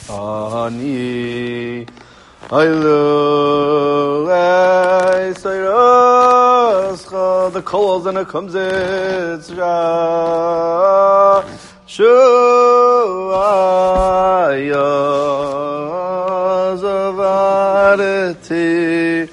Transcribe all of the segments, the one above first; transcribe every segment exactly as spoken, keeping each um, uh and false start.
Ani Ailu Eisayascha the calls and it comes it's Shua Yazavareti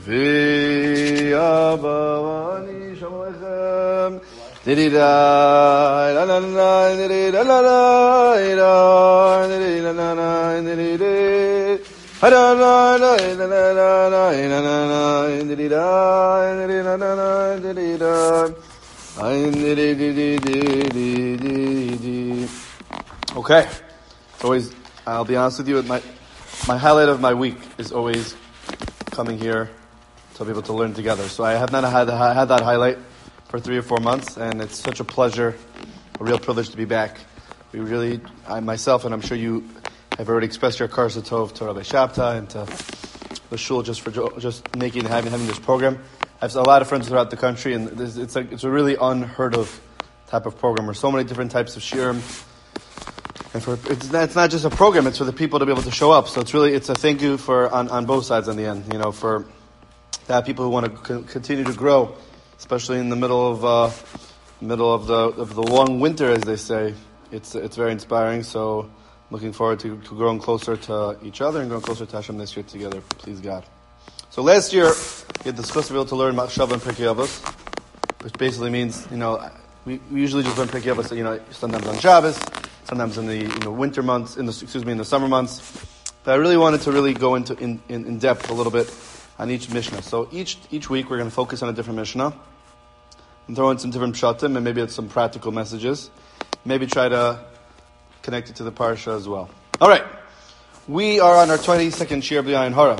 V'Yabavani Shalom Didi da la la la didi da la la da didi la la la didi didi ha da la la la la la la la didi da didi la la la didi da didi didi didi didi. Okay, it's always. I'll be honest with you. My my highlight of my week is always coming here to be able to learn together. So I have not had had that highlight for three or four months, and it's such a pleasure, a real privilege to be back. We really, I myself, and I'm sure you have already expressed your karsa tov to Rabbi Shabtai and to the shul just for just making having having this program. I have a lot of friends throughout the country, and this, it's a it's a really unheard of type of program. There's so many different types of shiurim, and for it's not, it's not just a program; it's for the people to be able to show up. So it's really it's a thank you for on, on both sides. In the end, you know, for that people who want to co- continue to grow, especially in the middle of uh, middle of the of the long winter, as they say. It's it's very inspiring. So, looking forward to, to growing closer to each other and growing closer to Hashem this year together. Please God. So last year we had the schus to be able to learn Machshava and Pirkei Avos, which basically means you know we, we usually just learn Pirkei Avos. You know, sometimes on Shabbos, sometimes in the you know winter months, in the excuse me in the summer months. But I really wanted to really go into in, in, in depth a little bit on each Mishnah. So each each week we're going to focus on a different Mishnah and throw in some different pshatim and maybe some practical messages. Maybe try to connect it to the parsha as well. All right, we are on our twenty-second shiur of the Ayin Hara,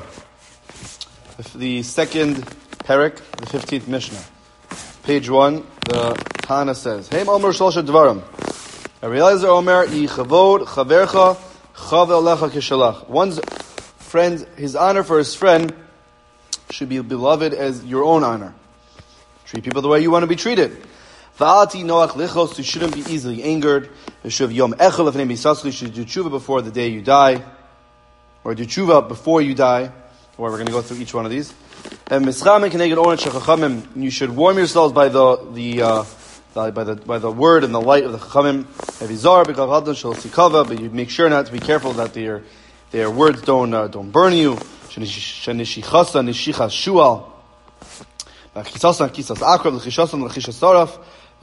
the second parak, the fifteenth Mishnah. Page one, the Tana says, "Heim Omer Shlosha Dvarim. Eliezer Omer Yichavod Chavercha Chavel Lecha Kishalach." One's friend, his honor for his friend should be beloved as your own honor. Treat people the way you want to be treated. Va'ati noach lichos, you shouldn't be easily angered. Yeshuv yom echel lefnei misasli, you should do tshuva before the day you die, or do tshuva before you die. Or we're going to go through each one of these. And mischamen keneged onet shechachamim, you should warm yourselves by the the, uh, the by the by the word and the light of the chachamim. Evizar b'kav hadon shel sikava, but you make sure not to be careful that their their words don't uh, don't burn you. Shenishichasa nishichas shual. V'chisasa kisas akrav l'chishasan l'chishas saraf. He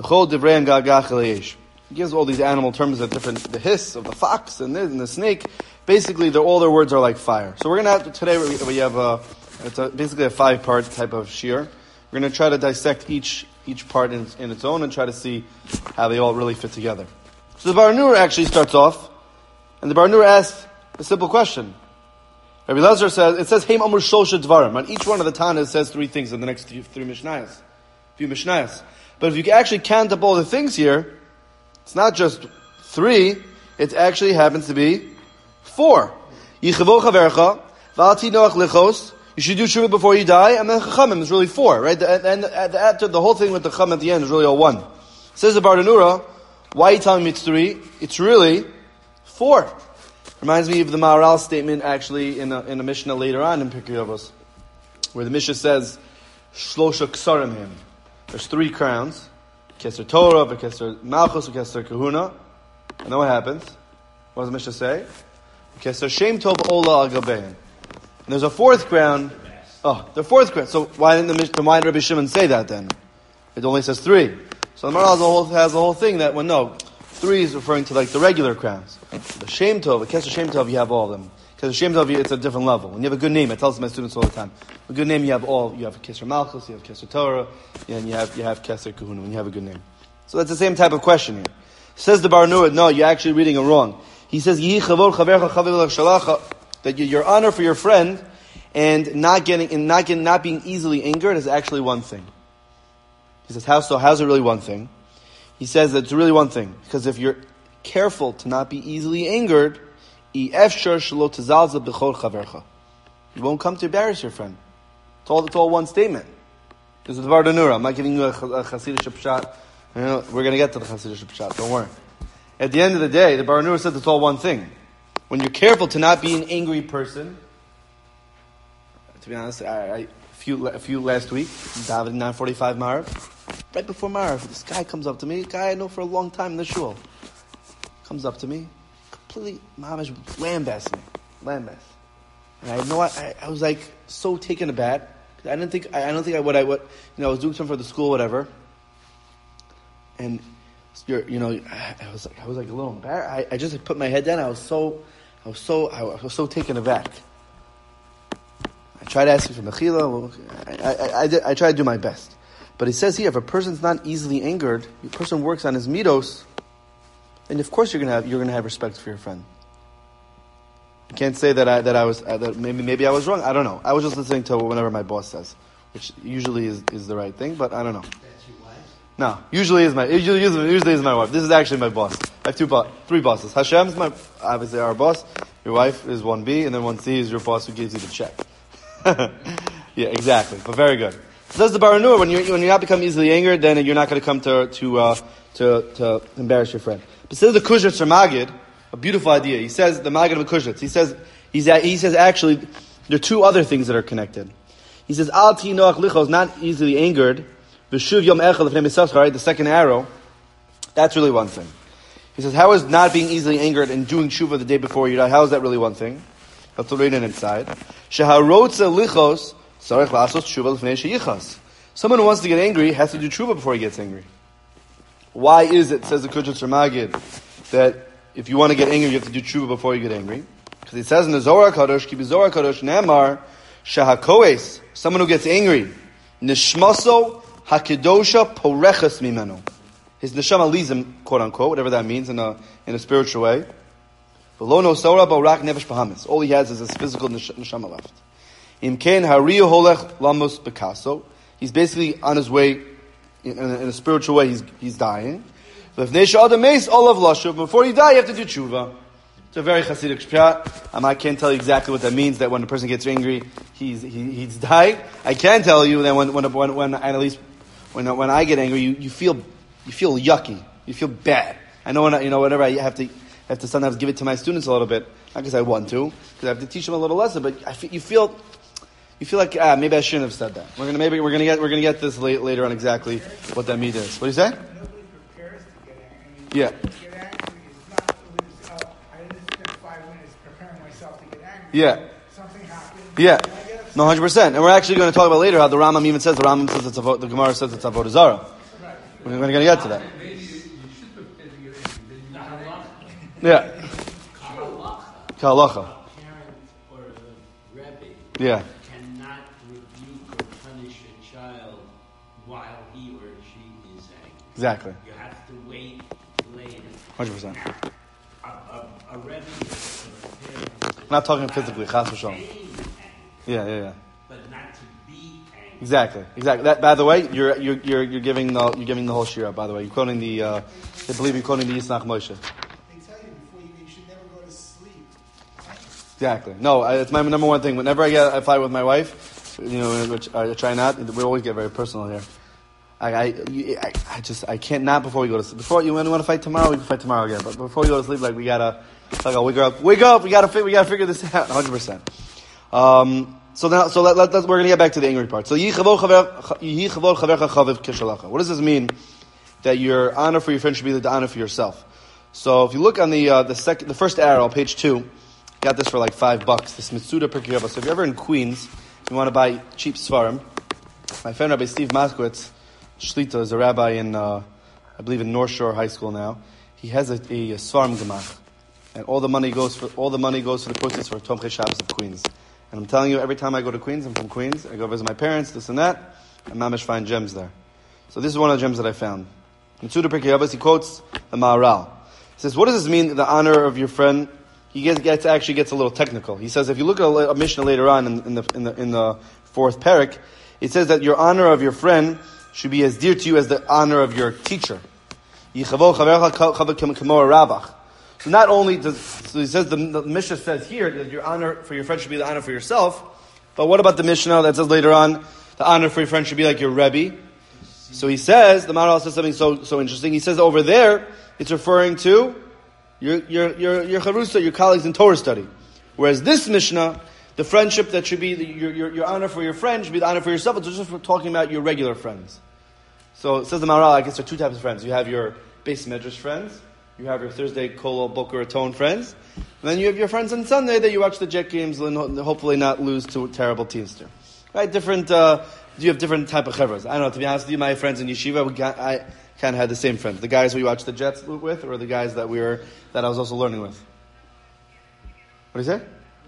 gives all these animal terms that different, the hiss of the fox and, this, and the snake. Basically, all their words are like fire. So we're going to have, today we, we have a, it's a, basically a five-part type of shiur. We're going to try to dissect each each part in, in its own and try to see how they all really fit together. So the Baranur actually starts off, and the Baranur asks a simple question. Rabbi Eliezer says, it says, Heim Amur Shlosha Dvarim. On each one of the Tanas says three things in the next three, three Mishnayos. Few Mishnayos. But if you actually count up all the things here, it's not just three, it actually happens to be four. Yichavo chavercha, v'alti noach lichos, you should do tshuva before you die, and then chachamim is really four, right? The, and the, the, the whole thing with the chacham at the end is really all one. It says the Baranura, why are you telling me it's three? It's really four. Reminds me of the Maharal statement actually in a, in a Mishnah later on in Pirkei Avos, where the Mishnah says, Shlosha ksarim him. There's three crowns. Keser Torah, Keser Malchus, Keser Kahuna. And then what happens? What does the Mishnah say? Keser Shem Tov Ola Agabein. And there's a fourth crown. Oh, the fourth crown. So why didn't the Mishnah, why did Rabbi Shimon say that then? It only says three. So the Maharal has a whole, has a whole thing that, well, no, three is referring to like the regular crowns. The Shem Tov, the Keser Shem Tov, you have all of them. Because Shem Tov, it's a different level. When you have a good name, I tell my students all the time. A good name, you have all. You have Keser Malchus, you have Keser Torah, and you have you have Keser Kahuna. When you have a good name, so that's the same type of question here. Says the Baranura, no, you're actually reading it wrong. He says Yihi Chavor Chavercha Chaver Shalacha, that your honor for your friend and not getting and not getting not being easily angered is actually one thing. He says how so? How's it really one thing? He says that it's really one thing because if you're careful to not be easily angered. You won't come to embarrass your friend. It's all, it's all one statement. This is the Baranura. I'm not giving you a, a Hasidic pshat. You know, we're going to get to the Hasidic pshat. Don't worry. At the end of the day, the Baranura said it's all one thing. When when you're careful to not be an angry person. To be honest, I, I, a few a few last week, David nine forty-five Marav. Right before Marav, this guy comes up to me, a guy I know for a long time in the shul. Comes up to me, completely mamish lambast me. Lambast. And I know I, I was like so taken aback. I didn't think I, I don't think I would I would you know I was doing something for the school, whatever. And you're you know I, I was like I was like a little embarrassed. I, I just like, put my head down. I was so I was so I was so taken aback. I tried asking for mechila. I I, I, did, I tried to do my best, but it says here if a person's not easily angered, the person works on his midos, then of course you're gonna have you're gonna have respect for your friend. I can't say that I that I was uh, that maybe maybe I was wrong. I don't know. I was just listening to whatever my boss says, which usually is, is the right thing, but I don't know. That's your wife? No, usually is my usually usually is my wife. This is actually my boss. I have two bo- three bosses. Hashem's my obviously our boss. Your wife is one B, and then one C is your boss who gives you the check. Yeah, exactly. But very good. So that's the Baranur. When you when you're not become easily angered, then you're not going to come to to uh, to to embarrass your friend. But still, the Kushritz or Magid, a beautiful idea. He says the Magid of Kushritz. He says he's he says actually there are two other things that are connected. He says Al Ti Noach Lichos, not easily angered. V'shuv Yom Echad Lefnei Misachar, right? The second arrow. That's really one thing. He says, how is not being easily angered and doing tshuva the day before you die? How is that really one thing? Let's read it inside. Sheharotza lichos sarich lasos tshuva lefnei sheyichas. Someone who wants to get angry has to do tshuva before he gets angry. Why is it, says the Kushritz Magid, that if you want to get angry, you have to do tshuva before you get angry? Because it says in the Zohar Kadosh, Ki Zohar Kadosh Ne'amar, Shahakoes, someone who gets angry, Nishmaso Hakedosha Poreches Mimeno. His neshama leaves him, quote unquote, whatever that means in a in a spiritual way. All he has is his physical neshama left. He's basically on his way in a, in a spiritual way. He's he's dying. Before you die, you have to do tshuva. It's a very Hasidic pshat. Um, I can't tell you exactly what that means. That when a person gets angry, he's he, he's died. I can tell you that when when when, when at least when when I get angry, you, you feel. You feel yucky. You feel bad. I know when I, you know whenever I have to have to sometimes give it to my students a little bit, not because I want to, because I have to teach them a little lesson. But I feel, you feel you feel like ah maybe I shouldn't have said that. We're gonna maybe we're gonna get we're gonna get this late, later on exactly what that mean is. What do you say? Nobody prepares to get angry. Yeah. To get angry is not always, oh, I didn't spend five minutes preparing myself to get angry. Yeah. Something happened. Yeah. No, one hundred percent. And we're actually going to talk about later how the Rambam even says the Rambam says it's avo, the Gemara says it's avodah zarah. We're going to get to that. Yeah. Kalacha. Parent or a rebbe Yeah. cannot rebuke or punish a child while he or she is angry. Exactly. You have to wait later. one hundred percent. A, a, a rebbe or a parent I'm not talking physically. Chas v'shalom. Yeah, yeah, yeah. but not to be angry. Exactly, exactly. That, by the way, you're you're you're, you're giving the you're giving the whole shira. By the way, you're quoting the. Uh, I believe you're quoting the Yisnach Moshe. They tell you before you, you should never go to sleep. Exactly. No, I, it's my number one thing. Whenever I get I fight with my wife, you know, which I try not. We always get very personal here. I I, I, I just I can't not before we go to sleep. Before you want to fight tomorrow, we can fight tomorrow again. But before we go to sleep, like we gotta like oh, wake up, wake up. We gotta we gotta figure this out. one hundred percent. Um. So now, so let, let, let, we're going to get back to the angry part. So, what does this mean? That your honor for your friend should be the honor for yourself. So, if you look on the uh, the second, the first arrow, page two, got this for like five bucks. This Mitsuda Pirkei Avos. So, if you're ever in Queens, you want to buy cheap svarim. My friend Rabbi Steve Moskowitz, Shlita, is a rabbi in, uh, I believe, in North Shore High School now. He has a, a, a svarim gemach, and all the money goes for all the money goes for the proceeds for Tomchei Shabbos of Queens. And I'm telling you, every time I go to Queens, I'm from Queens, I go visit my parents, this and that, and mamish find gems there. So this is one of the gems that I found. In Mitzuda Pirkei Avos, he quotes the Maharal. He says, what does this mean, the honor of your friend? He gets, gets actually gets a little technical. He says, if you look at a, a Mishnah later on in, in the in the in the fourth parak, it says that your honor of your friend should be as dear to you as the honor of your teacher. So not only does, so he says, the, the Mishnah says here that your honor for your friend should be the honor for yourself, but what about the Mishnah that says later on, the honor for your friend should be like your Rebbe? So he says, the Maharal says something so, so interesting. He says over there, it's referring to your your your your charusa, your colleagues in Torah study. Whereas this Mishnah, the friendship that should be the, your, your your honor for your friend should be the honor for yourself. It's just for talking about your regular friends. So it says the Maharal, I guess there are two types of friends. You have your base medrash friends, you have your Thursday Kol Boker Atone friends, and then you have your friends on Sunday that you watch the Jet games and hopefully not lose to terrible teams to. Right? Different. Uh, you have different type of chavras. I don't know. To be honest with you, my friends in yeshiva, we got, I kind of had the same friends. The guys we watched the Jets with, or the guys that we were that I was also learning with. What do you say?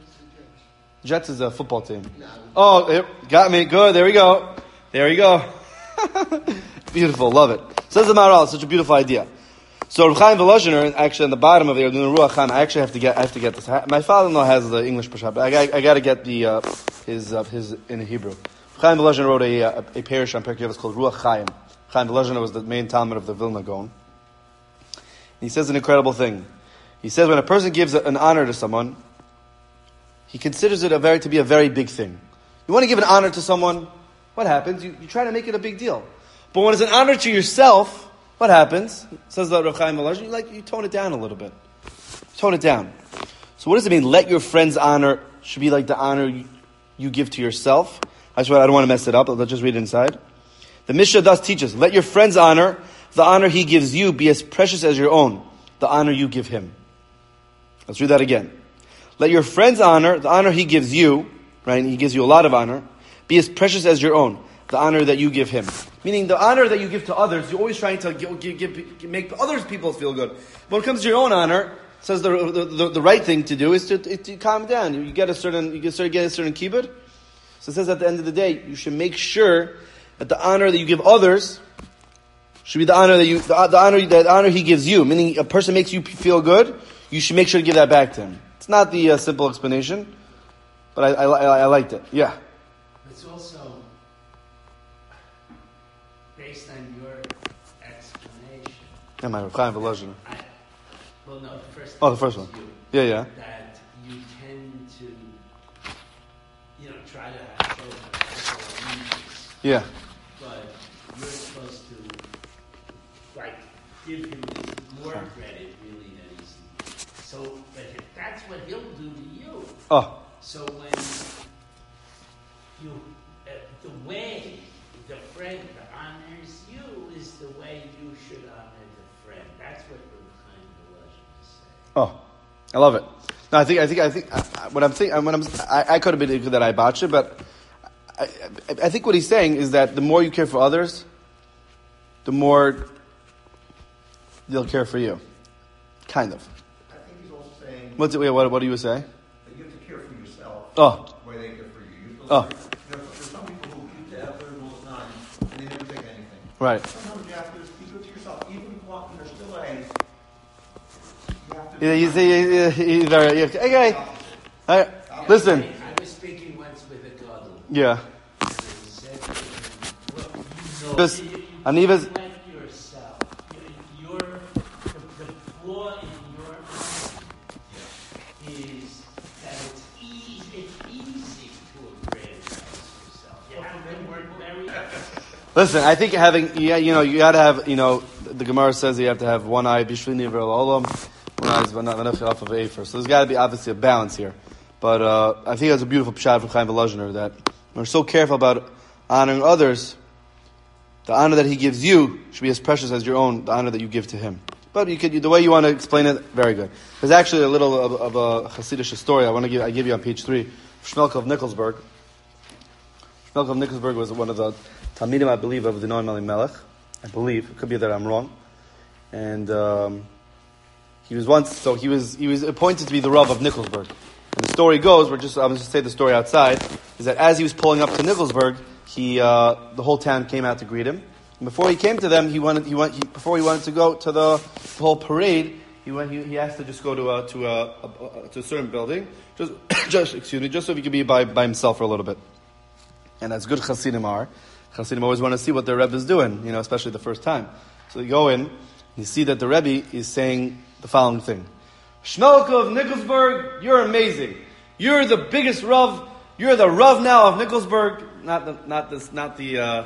Jets is a football team. Oh, it got me. Good. There we go. There you go. Beautiful. Love it. Says the Maharal. Such a beautiful idea. So Reb Chaim Volozhiner, actually on the bottom of the Ruach Chaim, I actually have to get. I have to get this. My father-in-law has the English Peshat, but I, I, I got to get the uh, his uh, his in Hebrew. Reb Chaim Volozhiner wrote a a, a parish on Pirkei Avos called Ruach Chaim. Chaim Volozhiner was the main Talmud of the Vilna Gaon. He says an incredible thing. He says when a person gives an honor to someone, he considers it a very to be a very big thing. You want to give an honor to someone, what happens? You, you try to make it a big deal. But when it's an honor to yourself, what happens? Says the Reb Chaim Volozhiner, you like you tone it down a little bit. Tone it down. So what does it mean? Let your friend's honor should be like the honor you, you give to yourself. I swear I don't want to mess it up. Let's just read it inside. The Mishnah thus teaches: let your friend's honor, the honor he gives you, be as precious as your own, the honor you give him. Let's read that again. Let your friend's honor, the honor he gives you, right? He gives you a lot of honor, be as precious as your own, the honor that you give him. Meaning the honor that you give to others, you're always trying to give, give, give, make other people feel good. But when it comes to your own honor, it says the, the, the, the right thing to do is to, to calm down. You get a certain, you get, get a certain kibbud. So it says at the end of the day, you should make sure that the honor that you give others should be the honor that you, the, the honor that honor he gives you. Meaning a person makes you feel good, you should make sure to give that back to him. It's not the uh, simple explanation, but I, I, I, I liked it. Yeah. It's also based on your explanation. Yeah, my Reb Chaim Volozhiner. I- Well, no, the first. Oh, the first was one. You, Yeah, yeah. That you tend to, you know, try to have social allegiance, Yeah. but you're supposed to, like, give him more credit, really, than he's. So, but if that's what he'll do to you. Oh. So when you, uh, the way the friend honors you is the way you should honor the friend. That's what Reb Chaim Volozhiner is saying. Oh. I love it. No, I think, I think, I think, uh, what I'm thinking, when I'm, I, I could have been good that I botched it, but I, I, I think what he's saying is that the more you care for others, the more they'll care for you. Kind of. I think he's also saying What's it, wait, what, what do you say? that you have to care for yourself. Oh. The way they care for you. You Oh. you know, there's some people who keep the effort all the time and they never take anything. Right. Sometimes you have to be good to yourself, even when there's still a. You have to. Yeah, you see, you, you, you, very, you, okay. All right. Listen. I was speaking once with a gadol. Yeah. And I said to him, well, you know, This- you, you Aniva's- reflect yourself. You- Your, the, the flaw in your mind is that it's easy, it's easy to aggrandize yourself. You have to work very hard. Listen, I think having, yeah, you know, you got to have, you know, the Gemara says you have to have one eye, bishvini v'olam, one eye is v'nach off of afer. So there's got to be obviously a balance here. But uh, I think that's a beautiful pshat from Chaim Volozhiner that we're so careful about honoring others. The honor that he gives you should be as precious as your own, the honor that you give to him. But you could, the way you want to explain it, very good. There's actually a little of, of a Hasidic story I want to give. I give you on page three. Shmelka of Nikolsburg. Shmelka of Nikolsburg was one of the Talmidim, I believe, of the Noam Elimelech. I believe it could be that I'm wrong. And um, he was once, so he was he was appointed to be the Rav of Nikolsburg. And the story goes, we're just I'm going to say the story outside, is that as he was pulling up to Nikolsburg, he uh, the whole town came out to greet him. And before he came to them, he wanted he went he, before he wanted to go to the, the whole parade. He went. He, he asked to just go to a to a, a, a to a certain building, just just excuse me, just so he could be by, by himself for a little bit. And as good Hasidim are, Hasidim always want to see what their Rebbe is doing, you know, especially the first time. So you go in, and you see that the Rebbe is saying the following thing: Shmelka of Nikolsburg, you're amazing. You're the biggest Rav. You're the Rav now of Nikolsburg. Not the not this not the uh,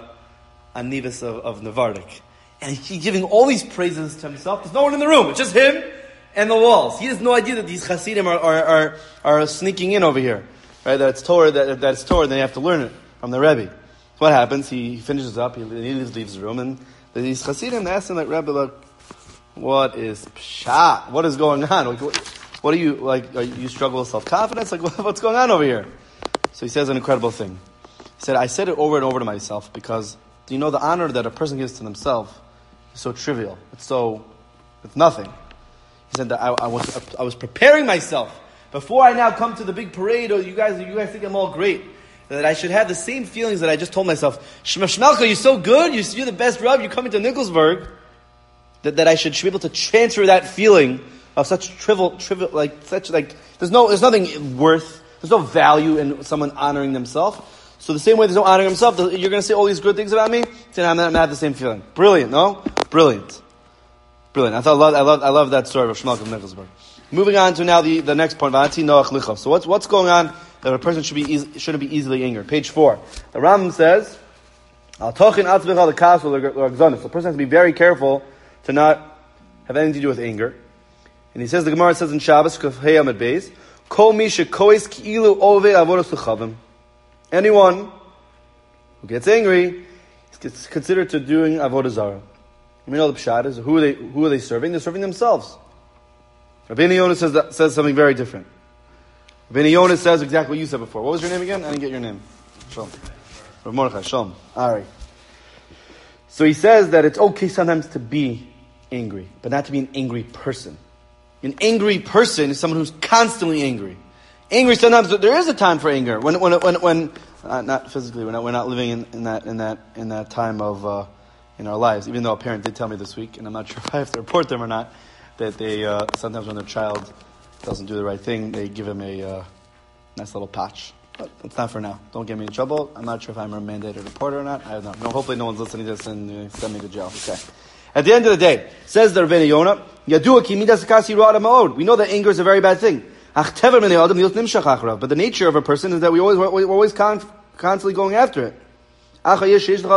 Anivis of, of Navardik. And he's giving all these praises to himself. There's no one in the room. It's just him. and the walls. He has no idea that these Hasidim are, are, are, are sneaking in over here. Right? That it's Torah, that, that it's Torah, then you have to learn it from the Rebbe. So what happens? He finishes up, he leaves, leaves the room, and these Hasidim ask him, like, Rebbe, look, what is pshat? What is going on? Like, what, what are you, like, are you struggle with self-confidence? Like, what, what's going on over here? So he says an incredible thing. He said, I said it over and over to myself because, do you know the honor that a person gives to themselves is so trivial. It's so, it's nothing. He said that I, I was I was preparing myself before I now come to the big parade, or you guys you guys think I'm all great, that I should have the same feelings that I just told myself, Shema Shmelcha, you're so good, you're, you're the best Rav, you're coming to Nicholsburg, that, that I should, should be able to transfer that feeling of such trivial, trivial, like, such, like, there's no, there's nothing worth, there's no value in someone honoring themselves. So the same way there's no honoring himself, you're going to say all these good things about me, then I'm going to have the same feeling. Brilliant, no? Brilliant. Brilliant. I thought, I love, I love, I love that story of Shmelch of Nicholsburg. Moving on to now the, the next point. So what's what's going on that a person should be easy, shouldn't be easily angered? Page four. The Rambam says, "Al tochin atzvich al kas l'gzanis." The person has to be very careful to not have anything to do with anger. And he says, the Gemara says in Shabbos, Kuf Hey Amud Beis, Kol mi shekois ki'ilu ovei avodas l'chavim. Anyone who gets angry is considered to doing avodah zarah. We know the pshat is who are they who are they serving? They're serving themselves. Rabbeinu Yonah says that, says something very different. Rabbeinu Yonah says exactly what you said before. What was your name again? I didn't get your name. Shalom. Rav Mordechai. Shalom. All right. So he says that it's okay sometimes to be angry, but not to be an angry person. An angry person is someone who's constantly angry. Angry sometimes there is a time for anger when when when when uh, not physically we're not we're not living in, in that in that in that time of uh, in our lives. Even though a parent did tell me this week, and I'm not sure if I have to report them or not, that they uh, sometimes when their child doesn't do the right thing, they give him a uh, nice little patch. But it's not for now. Don't get me in trouble. I'm not sure if I'm a mandated reporter or not. I don't know. No, hopefully no one's listening to this and uh, send me to jail. Okay. At the end of the day, says the Rabbeinu Yonah, Yadua ki midas kasi ra'ad ma'od. We know that anger is a very bad thing. But the nature of a person is that we always we're always con- constantly going after it. Okay,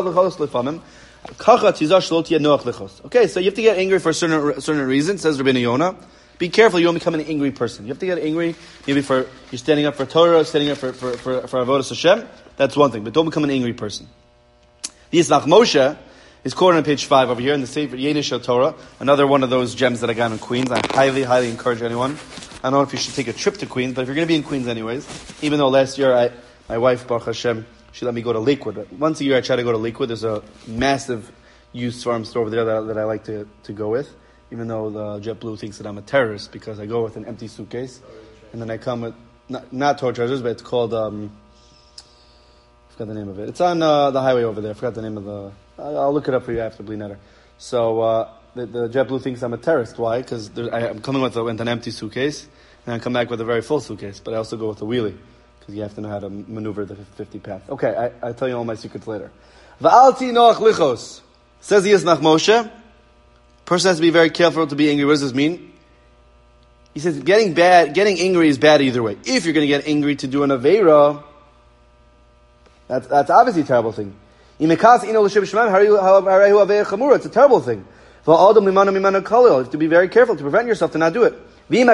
so you have to get angry for a certain certain reason, says Rabbeinu Yonah. Be careful, you don't become an angry person. You have to get angry, maybe for you're standing up for Torah, standing up for for for, for Avodas Hashem. That's one thing, but don't become an angry person. The Yismach Moshe is quoted on page five over here in the Sefer Yenisha Torah, another one of those gems that I got in Queens. I highly, highly encourage anyone. I don't know if you should take a trip to Queens, but if you're going to be in Queens anyways, even though last year I, my wife, Baruch Hashem, she let me go to Lakewood. Once a year I try to go to Lakewood. There's a massive used farm store over there that, that I like to, to go with, even though the JetBlue thinks that I'm a terrorist because I go with an empty suitcase, and then I come with, not, not Torah Treasures, but it's called, um, I forgot the name of it. It's on uh, the highway over there. I forgot the name of the, I'll, I'll look it up for you after Bli Neder. So, uh, the, the JetBlue thinks I'm a terrorist. Why? Because I'm coming with, a, with an empty suitcase, and I come back with a very full suitcase, but I also go with a wheelie, because you have to know how to maneuver the fifty path. Okay, I, I'll tell you all my secrets later. Va'alti noach lichos. Says the Yismach Moshe, person has to be very careful to be angry. What does this mean? He says getting bad, getting angry is bad either way. If you're going to get angry to do an Aveira, that's, that's obviously a terrible thing. It's a terrible thing. You have to be very careful to prevent yourself to not do it. And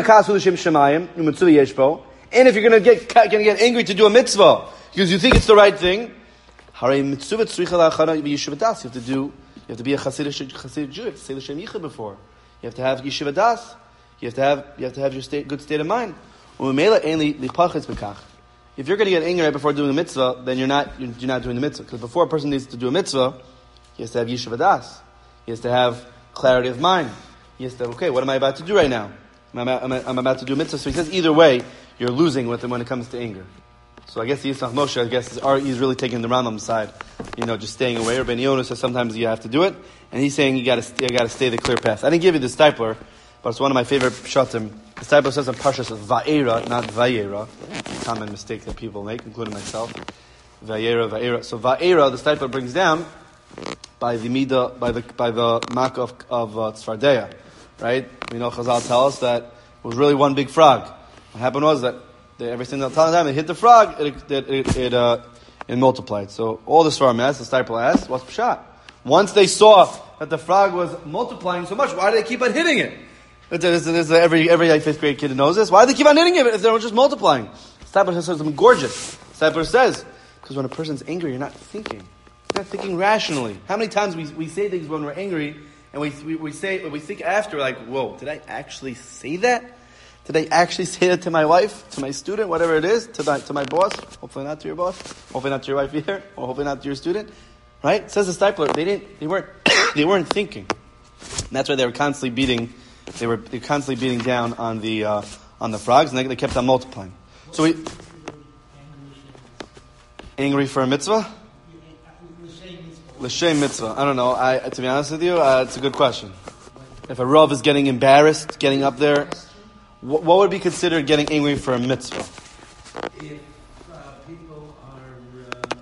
if you're going to get going to get angry to do a mitzvah because you think it's the right thing, you have to do. You have to be a Hasidic Hasidic Jew. You have to say the Shem Yichud before. You have to have Yeshiva Das. You have to have you have to have your state, good state of mind. If you're going to get angry right before doing a mitzvah, then you're not you're, you're not doing the mitzvah. Because before a person needs to do a mitzvah, he has to have Yeshiva Das. He has to have clarity of mind. He has to have, okay, what am I about to do right now? I'm about, I'm about to do a mitzvah. So he says either way, you're losing with him when it comes to anger. So I guess the Yismach Moshe, I guess, is, he's really taking the Rambam's side. You know, just staying away. Rabbeinu Yonah says sometimes you have to do it. And he's saying you got to you got to stay the clear path. I didn't give you the stipler, but it's one of my favorite pshatim. The stipler says in Parshas Va'era, not Vayera. Common mistake that people make, including myself. Vayera, Vayera. So Va'era, the stipler brings down by the Midah, by the by the Mak of, of uh, Tzfardeya. Right? We know Chazal tell us that it was really one big frog. What happened was that they, every single time it hit the frog, it it it, it, uh, it multiplied. So all the Svarim asked, the stipler asked, what's pshat? Once they saw that the frog was multiplying so much, why did they keep on hitting it? But there's, there's every every fifth grade kid knows this. Why do they keep on hitting it if they're just multiplying? Stapler says something gorgeous. Stapler says, because when a person's angry, you're not thinking. You're not thinking rationally. How many times we, we say things when we're angry, and we, we, we say, we think after, like, whoa, did I actually say that? Did I actually say that to my wife, to my student, whatever it is, to my, to my boss? Hopefully not to your boss. Hopefully not to your wife either. Or hopefully not to your student. Right? It says the Stapler, they didn't, they weren't, they weren't thinking. And that's why they were constantly beating, they were, they were constantly beating down on the, uh, on the frogs, and they, they kept on multiplying. So we, angry for a mitzvah? L'shem mitzvah. I don't know. I, to be honest with you, uh, it's a good question. If a Rav is getting embarrassed, getting up there, what, what would be considered getting angry for a mitzvah? If uh, people are uh,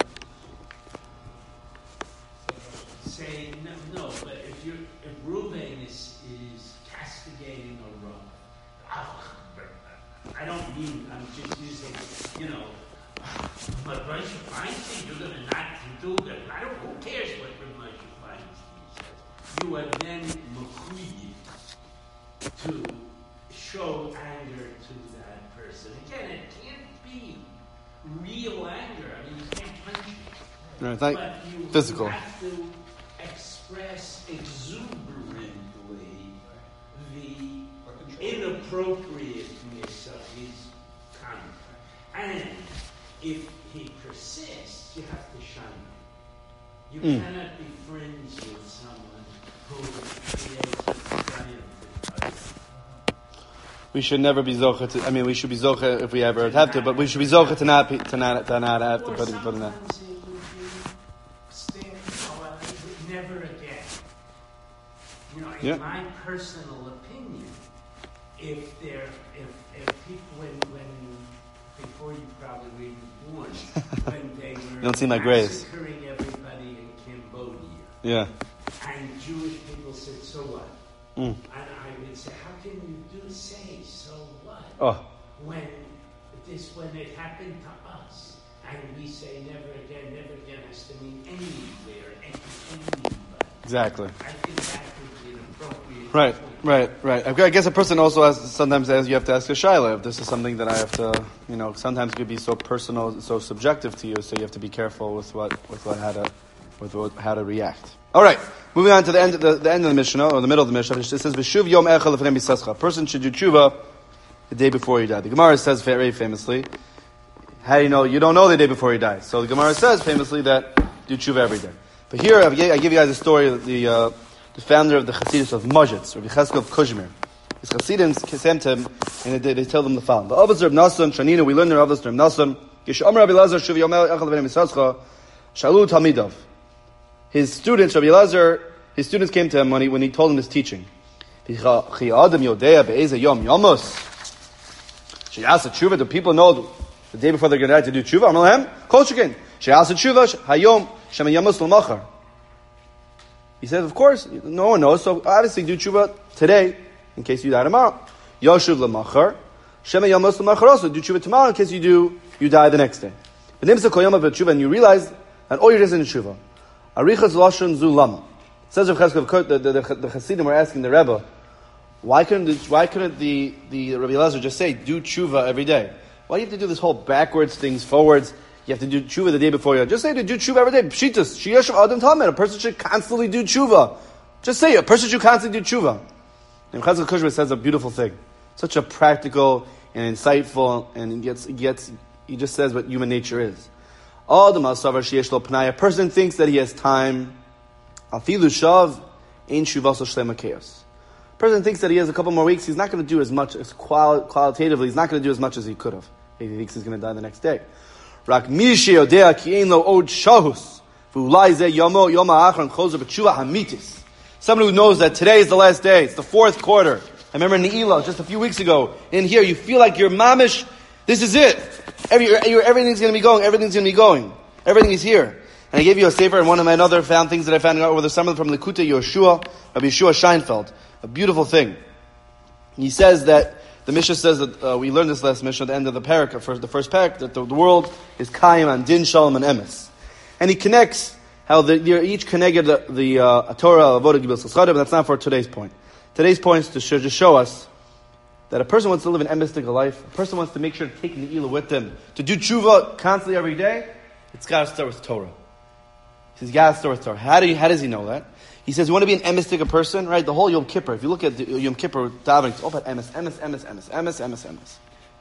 saying no, no, but if you if Ruvain is is castigating a Rav, oh, I don't mean I'm just using, you know, but Moshe Feinstein, you're going to not do that. I don't. Who cares what Moshe Feinstein says? You are then mechuyev to show anger to that person. Again, it can't be real anger. I mean, you can't punch it. Right, like but you, physical. you have to express exuberantly the inappropriateness of his conduct. And if he persists, you have to shun him. You Mm. cannot be friends with someone who creates triumph in others. We should never be zocha to, I mean, we should be zocha if we ever have to, but we should be zocha to not, be- to not, to not have to Or put it, put in that. sometimes it would be stand, oh, never again. You know, in Yeah. my personal opinion, if there, if, if people, when, when, before you probably were even born, when they were You don't see my graves. massacring everybody in Cambodia, Yeah. and Jewish people said, so what? Mm. And I would say, how can you do say, so what? Oh. When this, when it happened to us, and we say never again, never again has to mean anywhere, any, anybody. Exactly. I think that would be an appropriate Right, point. right, right. I guess a person also has, sometimes has, you have to ask a shaila if this is something that I have to, you know, sometimes it could be so personal, so subjective to you, so you have to be careful with what, with what, how to, with what, how to react. All right, moving on to the end, the, the end of the Mishnah, or the middle of the Mishnah. It says, "V'shuv yom echad lefnei misascha." A person should do tshuva the day before he died. The Gemara says very famously, how do you know? You don't know the day before he died. So the Gemara says famously that do tshuva every day. But here, I give you guys a story of the, uh, the founder of the Chassidus of Mojitz, Rabbi Cheskel of Kuzhmir. His Chassidim came to him, and they, they tell them the following. The Avos Reb Nasan, Shanina, we learn the Avos Reb Nasan, Gish Amar Rabbi Lazar, Shuv Yom Echad Lefnei Misascha, Shalu Talmidav. His students, Rabbi Lazar, his students came to him when he, when he told them his teaching. Chi Adam Yodea Be'ezeh Yom Yomos. She'asa Tshuva, do people know the day before they're going to die to do Tshuva? Amar Lahem, Kol Shekin. She'asa Tshuva, Hayom, Shem Yomos L'machar. He said, of course, no one knows, so obviously do Tshuva today, in case you die tomorrow. Yoshuv L'machar, Shem Yomos L'machar also, do Tshuva tomorrow, in case you do, you die the next day. But Nimsa Kol Yom Tshuva, and you realize that all you're just in Tshuva. Arichas Lashon Zu Lama. Says Rav Cheskel, the, the, the, the Chassidim were asking the Rebbe, why couldn't the, why couldn't the, the Rabbi Elazar just say, do tshuva every day? Why do you have to do this whole backwards things, forwards? You have to do tshuva the day before you. Just say to do tshuva every day. Pshitas, shiyashav adam talmid. A person should constantly do tshuva. Just say it. A person should constantly do tshuva. And Cheskel Kushma says a beautiful thing. Such a practical and insightful, and he gets, he gets, he just says what human nature is. All the masavar sheyesh lo pnai. A person thinks that he has time. Afilu shav ein shuvas shlema chaos. A person thinks that he has a couple more weeks. He's not going to do as much as quali- qualitatively. He's not going to do as much as he could have. If he thinks he's going to die the next day. Rak mi sheodea ki ein lo od shahus v'ulai ze yomo yom ha'achron chozer b'tshuva hamitis. Someone who knows that today is the last day. It's the fourth quarter. I remember in Ne'ilah just a few weeks ago. In here, you feel like you're mamish. This is it. Every, you're, everything's going to be going. Everything's going to be going. Everything is here. And I gave you a sefer and one of my other found things that I found out over the summer from Likutei Yoshua, Rabbi Yeshua Scheinfeld. A beautiful thing. He says that, the Mishnah says that, uh, we learned this last Mishnah at the end of the parak, first, the first parak, that the, the world is Kaim on Din, Shalom, and Emes. And he connects how the, they're each connected the, the uh, Torah, Avodah, Gibel, Saschadim, but that's not for today's point. Today's point is to show, just show us that a person wants to live an emistic life, a person wants to make sure to take Ne'ilah with them, to do tshuva constantly every day, it's got to start with Torah. He says, you got to start with Torah. How do you, how does he know that? He says, you want to be an emistic person, right? The whole Yom Kippur, if you look at the Yom Kippur davening, it's all about emes, emes, emes, emes, emes, emes, emes.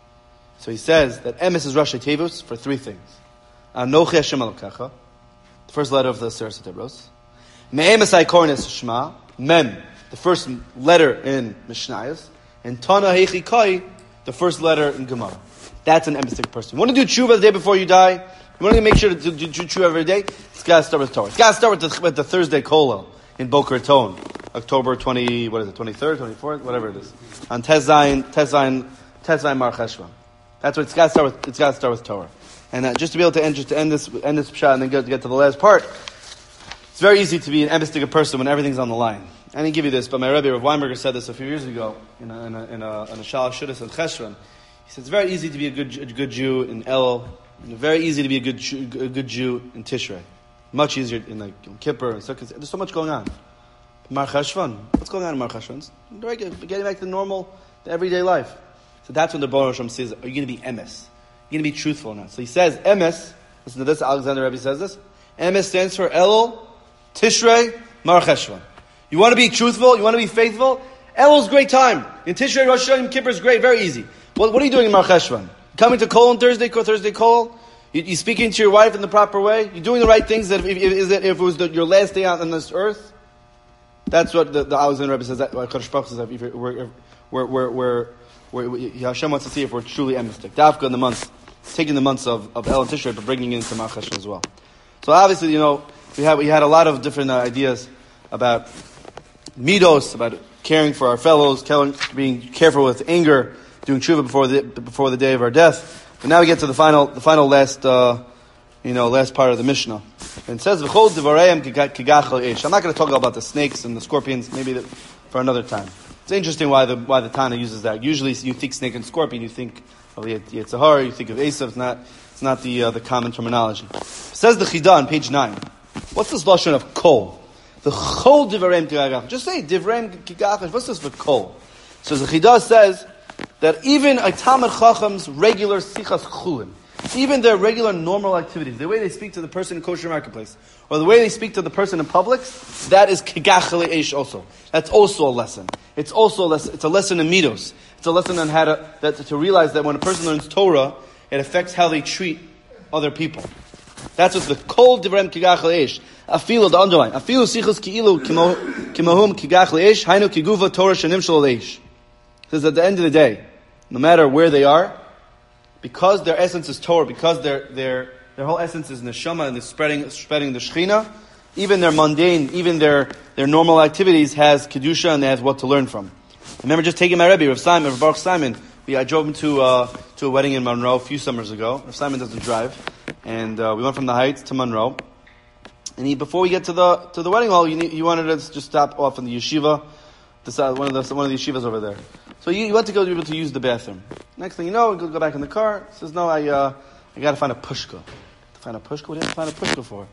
So he says that emes is Rashi Tevus for three things. Anochi Hashem Elokecha, the first letter of the Seres HaTevros. Me'emes HaIkornis Shema, Mem, the first letter in Mishnayos. And Tana Heichi Kai, the first letter in Gemara. That's an emistic person. You want to do tshuva the day before you die? You want to make sure to do, do tshuva every day? It's got to start with Torah. It's got to start with the, with the Thursday Kollel in Boker Raton, October twentieth, what is it, twenty-third, twenty-fourth, whatever it is, on Tezayin, Tezayin, Tezayin Mar Cheshvan. That's what it's got to start with. It's got to start with Torah. And uh, just to be able to end, just to end this, end this pshat, and then get to get to the last part. It's very easy to be an emistic person when everything's on the line. I didn't give you this, but my Rebbe Rav Weinberger said this a few years ago in a in a in a, in a Shalosh Shudas in Cheshvan. He said it's very easy to be a good a good Jew in Elul, and very easy to be a good Jew, a good Jew in Tishrei. Much easier in like Yom Kippur and Sukkot. There's so much going on. Mar Cheshvan, what's going on in Mar Cheshvan? Getting back to normal, the everyday life. So that's when the Baruch Hashem says, "Are you going to be emes? You're going to be truthful or not?" So he says, "Emes." Listen to this. Alexander Rebbe says this. Emes stands for Elul, Tishrei, Mar Cheshvan. You want to be truthful? You want to be faithful? Elul's great time. In Tishrei, Rosh Hashanah, Yom Kippur is great, very easy. Well, what are you doing in Mar Cheshvan? Coming to Kol on Thursday, Thursday Kol? You, you speaking to your wife in the proper way? You're doing the right things. That if, if, if, if it was the, your last day out on this earth, that's what the, the Alexander Rebbe says. That what Kodesh Baruch says. If we're, we're, we're, we're, we're, Hashem wants to see if we're truly emistic. Dafka in the months, taking the months of of El and Tishrei, but bringing it into Mar Cheshvan as well. So obviously, you know, we had we had a lot of different uh, ideas about midos, about caring for our fellows, being careful with anger, doing tshuva before the before the day of our death. But now we get to the final, the final last, uh, you know, last part of the Mishnah. And it says, "V'chol divareim kigachal eish." I'm not going to talk about the snakes and the scorpions, maybe the, for another time. It's interesting why the why the Tana uses that. Usually, you think snake and scorpion, you think of the Yetzer Hara, you think of Esav. It's not, it's not the uh, the common terminology. It says the Chidah on page nine. What's this lashon of kol? The chol divareim kigachal. Just say divareim kigachal. What's this for kol? So the Chidah says that even a Talmid Chacham's regular sichas chulin, even their regular normal activities, the way they speak to the person in kosher marketplace, or the way they speak to the person in public, that is kigachal eish also. That's also a lesson. It's also a lesson. It's a lesson in midos. It's a lesson on how to that, to realize that when a person learns Torah, it affects how they treat other people. That's what the kol divrem kigachal eish. Afilu, the underline. Afilu sichas ki'ilu kimahum kigachal eish. Hainu kiguva Torah shenim shel eish. Says at the end of the day, no matter where they are, because their essence is Torah, because their their their whole essence is neshama and they're spreading spreading the Shechina, even their mundane, even their their normal activities has kedusha and they has what to learn from. I remember just taking my Rebbe, Rav Simon, Rav Baruch Simon. We I drove him to uh, to a wedding in Monroe a few summers ago. Rav Simon doesn't drive, and uh, we went from the Heights to Monroe. And he, before we get to the to the wedding hall, he, he wanted us to just stop off in the yeshiva, the, one of the one of the yeshivas over there. So you, you went to go to be able to use the bathroom. Next thing you know, we go, go back in the car. He says, "No, I uh, I got to find a pushka." To find a pushka? What do you have to find a pushka for?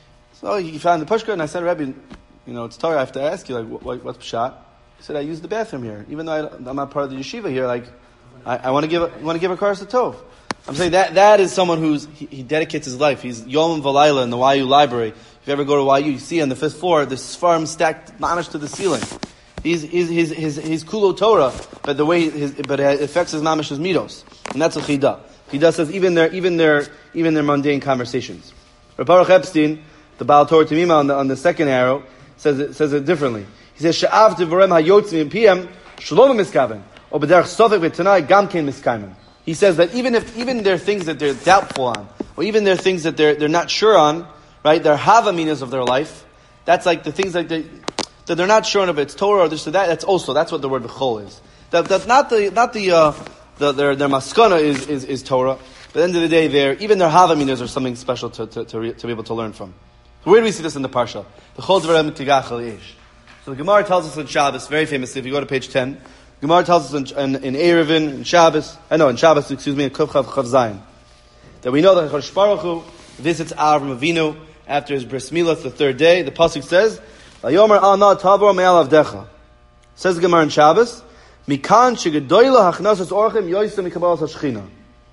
So he found the pushka, and I said, "Rebbe, you know, it's Torah. I have to ask you, like, what, what, what's pshat?" He said, "I use the bathroom here, even though I, I'm not part of the yeshiva here. Like, I, I want to give a, want to give a karas tov." I'm saying that that is someone who's he, he dedicates his life. He's Yom Valayla in the Y U library. If you ever go to Y U, you see on the fifth floor the Sfarim stacked mamish to the ceiling. He's, he's, his, his, his kulo Torah, but the way his, but it affects his mamish's midos, and that's a chidah. Chidah says even their, even their, even their mundane conversations. Reb Baruch Epstein, the Baal Torah Temima on the on the second arrow, says it says it differently. He says she'av devorem hayotzim pm shalom miskaven or b'derech sofek v'tanai gam kein miskaimen. He says that even if even there are things that they're doubtful on, or even there are things that they're they're not sure on, right? They're havaminas of their life. That's like the things like they. That they're not sure of it's Torah or this or that. That's also that's what the word v'chol is. That that's not the not the uh, the their their maskana is, is is Torah. But at the end of the day, their even their havaminas are something special to to to, re, to be able to learn from. So where do we see this in the parsha? The chol dvarem kigachal eish. So the Gemara tells us in Shabbos, very famously. If you go to page ten, the Gemara tells us in in, in Erevin, in Shabbos, I know in Shabbos, excuse me, in Kuf Chav Chav Zayin, that we know that Chodesh Baruch Hu visits Avram Avinu after his bris milah the third day. The pasuk says, "Vayomer ana tavor me'al avdecha." Says the Gemara in Shabbos, Mikan shegedoyla hachnasas orchim yoysa mikabalas hashchina.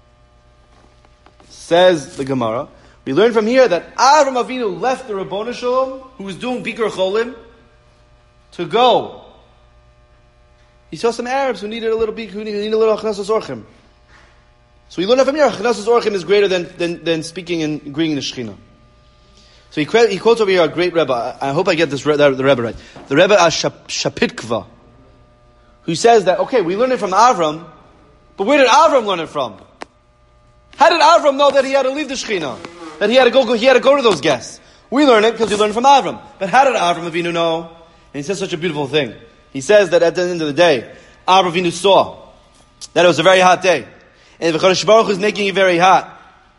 Says the Gemara, we learn from here that Avram Avinu left the Rabboni Shalom, who was doing Bikur Cholim, to go. He saw some Arabs who needed a little Bikur, who needed a little hachnasas orchim. So we learn from here, hachnasas orchim is greater than, than, than speaking and greeting the Shechina. So he, he quotes over here a great Rebbe. I, I hope I get this the Rebbe right. The Rebbe Shapitkva, who says that, okay, we learn it from Avram, but where did Avram learn it from? How did Avram know that he had to leave the Shechina? That he had to go, he had to go to those guests? We learn it because we learn it from Avram. But how did Avram Avinu know? And he says such a beautiful thing. He says that at the end of the day, Avram Avinu saw that it was a very hot day. And the Chodesh Baruch Hu is making it very hot.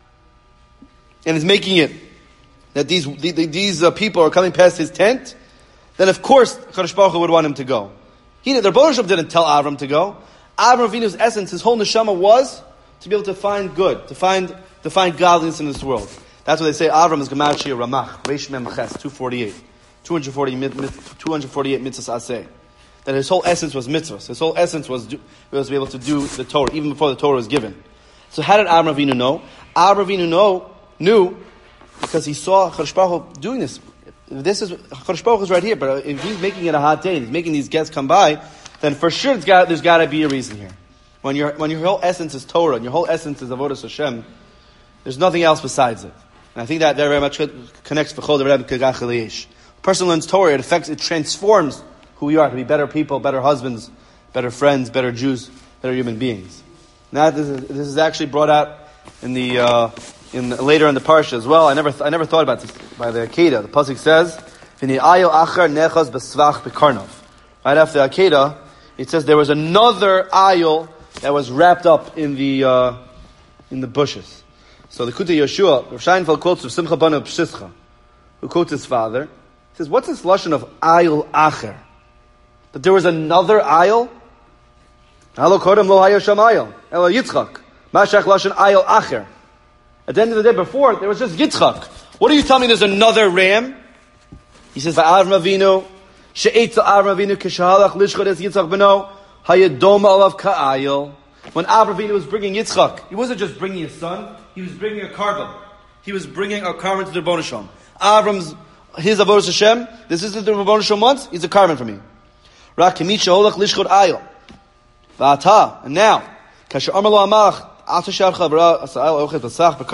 And is making it that these the, these uh, people are coming past his tent, then of course Chodesh Baruch Hu would want him to go. He, the Rebbeinu Shalom didn't tell Avram to go. Avram Avinu's essence, his whole neshama was to be able to find good, to find to find godliness in this world. That's what they say. Avram is Gematria Ramach, Reish Mem Ches, two forty-eight, two forty, two forty-eight mitzvahs aseh. That his whole essence was mitzvahs. His whole essence was do, was to be able to do the Torah, even before the Torah was given. So how did Avram Avinu know? Avram Avinu know, knew because he saw Chodesh Baruch Hu doing this. This is Chodesh Baruch Hu is right here, but if he's making it a hot day and he's making these guests come by, then for sure it's got, there's got to be a reason here. When your when your whole essence is Torah and your whole essence is Avodas Hashem, there's nothing else besides it. And I think that very much connects with Chol the Rebbe Kagach Eliyesh. A person learns Torah, it affects, it transforms who we are to be better people, better husbands, better friends, better Jews, better human beings. Now this is, this is actually brought out in the uh, in the, later in the parsha as well. I never th- I never thought about this by the Akedah. The pasuk says, "V'ni ayil achar nechaz b'svach b'karnav." Right after the Akedah, it says there was another ayil that was wrapped up in the uh, in the bushes. So the Kutei Yeshua, Rav Scheinfeld quotes of Simcha Bana Pshischa, who quotes his father. He says, "What's this lashon of ayil acher? That there was another ayil? Halo kodem lo haya sham ayil ela Yitzchak mashach lashon ayil acher." At the end of the day, before there was just Yitzchak. What do you tell me? There's another ram? He says, "Va'avram Avinu she'etza Avram Avinu kishalach lishchot es Yitzchak beno hayadoma alav ka'ayil." When Avram Avinu was bringing Yitzchak, he wasn't just bringing his son; he was bringing a carbon. He was bringing a carbon to the Rebbeinu Shalom. Avram's his avodas Hashem. This isn't the Rebbeinu Shalom wants. He's a carbon for me. Rak kemit sheholach lishchot ayil. Va'ata, and now kasher amar lo amalach. You know what an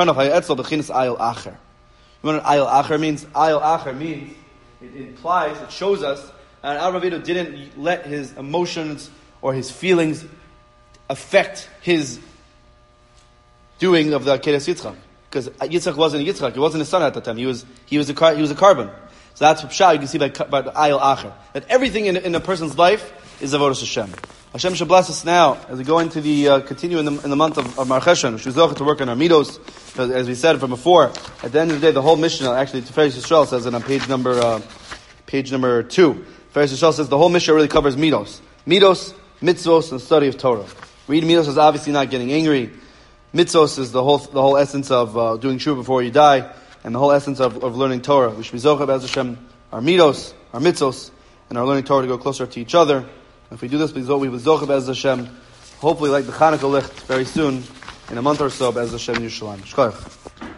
ayil acher means? Ayil acher means, it implies, it shows us that Avram Avinu didn't let his emotions or his feelings affect his doing of the Akedas Yitzchak. Because Yitzchak wasn't a Yitzchak, he wasn't his son at that time, he was he was a, he was a carbon. So that's pshat you can see by, by the ayil acher. That everything in, in a person's life is avodas Hashem. Hashem should bless us now as we go into the uh, continue in the in the month of, of Mar Cheshvan, which is zocheh to work on our midos. As we said from before, at the end of the day, the whole Mishnah actually Tiferes Yisrael says it on page number uh, page number two. Tiferes Yisrael says the whole Mishnah really covers midos, midos, mitzvos, and the study of Torah. Read midos is obviously not getting angry. Mitzvos is the whole the whole essence of uh, doing tshuva before you die, and the whole essence of, of learning Torah. We should be zocheh b'ez Hashem our midos, our mitzvos, and our learning Torah to go closer to each other. If we do this, we will zocheh b'ez Hashem, hopefully like the Chanukah licht very soon, in a month or so, b'ez Hashem Yerushalayim. Shkoyach.